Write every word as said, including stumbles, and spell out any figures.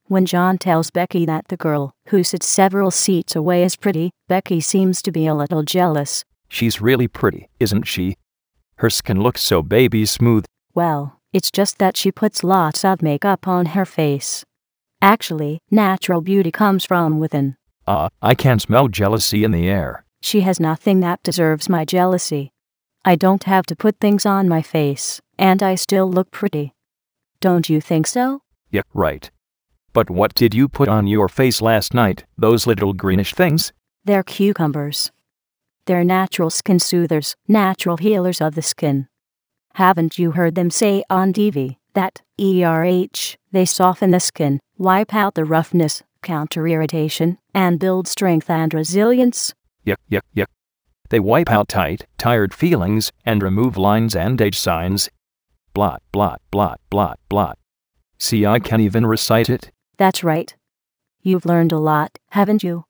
When John tells Becky that the girl who sits several seats away is pretty, Becky seems to be a little jealous. She's really pretty, isn't she? Her skin looks so baby smooth. Well, it's just that she puts lots of makeup on her face. Actually, natural beauty comes from within. Ah, uh, I can smell jealousy in the air. She has nothing that deserves my jealousy. I don't have to put things on my face, and I still look pretty. Don't you think so? Yeah, right. But what did you put on your face last night, those little greenish things? They're cucumbers. They're natural skin soothers, natural healers of the skin. Haven't you heard them say on T V that, E R H, they soften the skin, wipe out the roughness, counter irritation, and build strength and resilience? Yuck, yuck, yuck. They wipe out tight, tired feelings, and remove lines and age signs. Blot, blot, blot, blot, blot. See, I can't even recite it. That's right. You've learned a lot, haven't you?